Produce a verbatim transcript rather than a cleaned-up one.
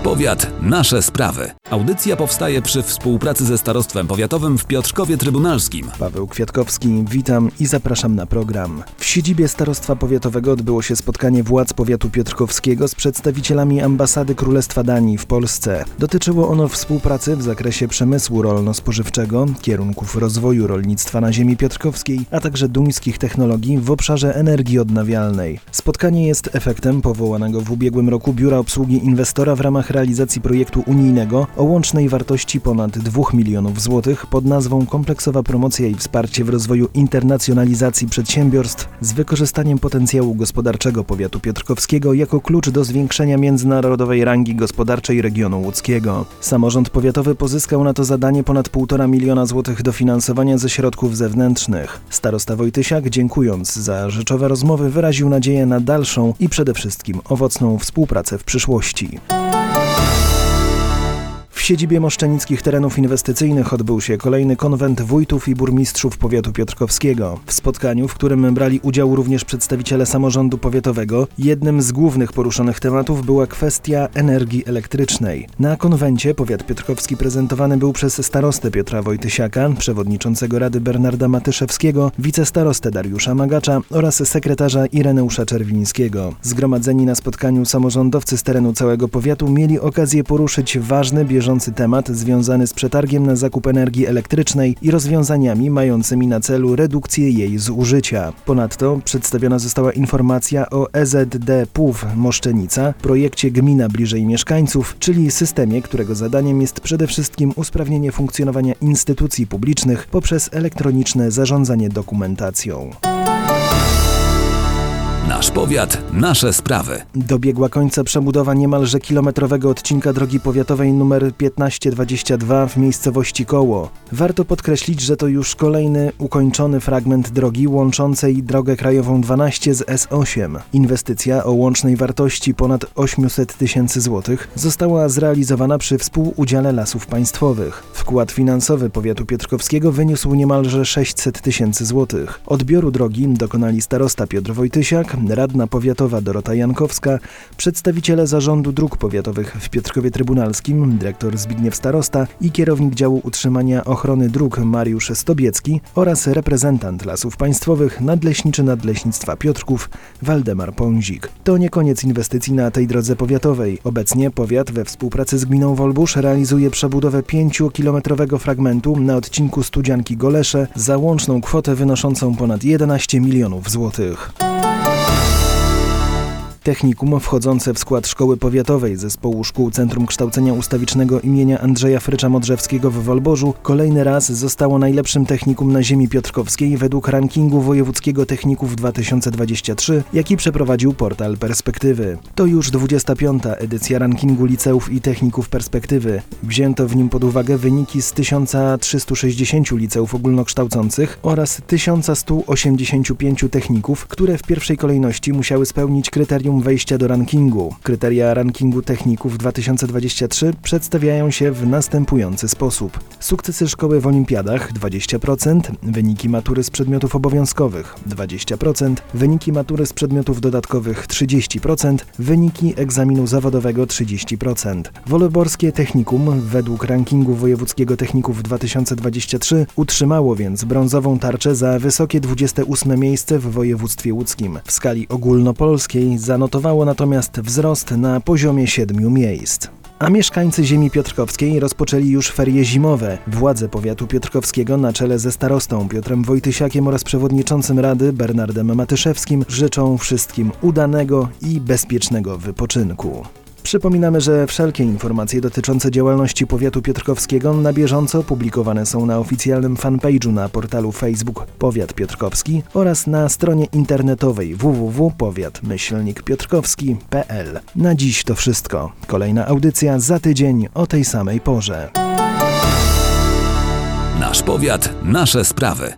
powiat, nasze sprawy. Audycja powstaje przy współpracy ze Starostwem Powiatowym w Piotrkowie Trybunalskim. Paweł Kwiatkowski, witam i zapraszam na program. W siedzibie Starostwa Powiatowego odbyło się spotkanie władz powiatu piotrkowskiego z przedstawicielami ambasady Królestwa Danii w Polsce. Dotyczyło ono współpracy w zakresie przemysłu rolno-spożywczego, kierunków rozwoju rolnictwa na ziemi piotrkowskiej, a także duńskich technologii w obszarze energii odnawialnej. Spotkanie jest efektem powołanego w ubiegłym roku Biura Obsługi Inwestora w ramach realizacji projektu unijnego o łącznej wartości ponad dwóch milionów złotych pod nazwą Kompleksowa promocja i wsparcie w rozwoju internacjonalizacji przedsiębiorstw z wykorzystaniem potencjału gospodarczego powiatu piotrkowskiego jako klucz do zwiększenia międzynarodowej rangi gospodarczej regionu łódzkiego. Samorząd powiatowy pozyskał na to zadanie ponad półtora miliona złotych dofinansowania ze środków zewnętrznych. Starosta Wojtysiak, dziękując za rzeczowe rozmowy, wyraził nadzieję na dalszą i przede wszystkim owocną współpracę w przyszłości. W siedzibie Moszczenickich Terenów Inwestycyjnych odbył się kolejny konwent wójtów i burmistrzów powiatu piotrkowskiego. W spotkaniu, w którym brali udział również przedstawiciele samorządu powiatowego, jednym z głównych poruszonych tematów była kwestia energii elektrycznej. Na konwencie powiat piotrkowski prezentowany był przez starostę Piotra Wojtysiaka, przewodniczącego Rady Bernarda Matyszewskiego, wicestarostę Dariusza Magacza oraz sekretarza Ireneusza Czerwińskiego. Zgromadzeni na spotkaniu samorządowcy z terenu całego powiatu mieli okazję poruszyć ważny, bieżący temat związany z przetargiem na zakup energii elektrycznej i rozwiązaniami mającymi na celu redukcję jej zużycia. Ponadto przedstawiona została informacja o E Z D P U W Moszczenica, projekcie Gmina bliżej mieszkańców, czyli systemie, którego zadaniem jest przede wszystkim usprawnienie funkcjonowania instytucji publicznych poprzez elektroniczne zarządzanie dokumentacją. Nasz powiat, nasze sprawy. Dobiegła końca przebudowa niemalże kilometrowego odcinka drogi powiatowej nr piętnaście dwadzieścia dwa w miejscowości Koło. Warto podkreślić, że to już kolejny ukończony fragment drogi łączącej drogę krajową dwanaście z S osiem. Inwestycja o łącznej wartości ponad osiemset tysięcy złotych została zrealizowana przy współudziale Lasów Państwowych. Wkład finansowy powiatu piotrkowskiego wyniósł niemalże sześćset tysięcy złotych. Odbioru drogi dokonali starosta Piotr Wojtysiak, radna powiatowa Dorota Jankowska, przedstawiciele Zarządu Dróg Powiatowych w Piotrkowie Trybunalskim, dyrektor Zbigniew Starosta i kierownik działu utrzymania ochrony dróg Mariusz Stobiecki oraz reprezentant Lasów Państwowych, nadleśniczy Nadleśnictwa Piotrków Waldemar Pązik. To nie koniec inwestycji na tej drodze powiatowej. Obecnie powiat we współpracy z gminą Wolbusz realizuje przebudowę pięciokilometrowego fragmentu na odcinku Studzianki-Golesze za łączną kwotę wynoszącą ponad jedenaście milionów złotych. Technikum wchodzące w skład Szkoły Powiatowej Zespołu Szkół Centrum Kształcenia Ustawicznego imienia Andrzeja Frycza-Modrzewskiego w Wolborzu kolejny raz zostało najlepszym technikum na ziemi piotrkowskiej według rankingu wojewódzkiego techników dwa tysiące dwadzieścia trzy, jaki przeprowadził portal Perspektywy. To już dwudziesta piąta edycja rankingu liceów i techników Perspektywy. Wzięto w nim pod uwagę wyniki z tysiąc trzystu sześćdziesięciu liceów ogólnokształcących oraz tysiąc sto osiemdziesięciu pięciu techników, które w pierwszej kolejności musiały spełnić kryterium wejścia do rankingu. Kryteria rankingu techników dwa tysiące dwadzieścia trzy przedstawiają się w następujący sposób. Sukcesy szkoły w olimpiadach dwadzieścia procent, wyniki matury z przedmiotów obowiązkowych dwadzieścia procent, wyniki matury z przedmiotów dodatkowych trzydzieści procent, wyniki egzaminu zawodowego trzydzieści procent. Woloborskie technikum według rankingu wojewódzkiego techników dwa tysiące dwadzieścia trzy utrzymało więc brązową tarczę za wysokie dwudzieste ósme miejsce w województwie łódzkim. W skali ogólnopolskiej za Notowało natomiast wzrost na poziomie siedmiu miejsc. A mieszkańcy ziemi piotrkowskiej rozpoczęli już ferie zimowe. Władze powiatu piotrkowskiego na czele ze starostą Piotrem Wojtysiakiem oraz przewodniczącym Rady Bernardem Matyszewskim życzą wszystkim udanego i bezpiecznego wypoczynku. Przypominamy, że wszelkie informacje dotyczące działalności powiatu piotrkowskiego na bieżąco publikowane są na oficjalnym fanpage'u na portalu Facebook Powiat Piotrkowski oraz na stronie internetowej w w w kropka powiat myślnik piotrkowski kropka p l. Na dziś to wszystko. Kolejna audycja za tydzień o tej samej porze. Nasz powiat, nasze sprawy.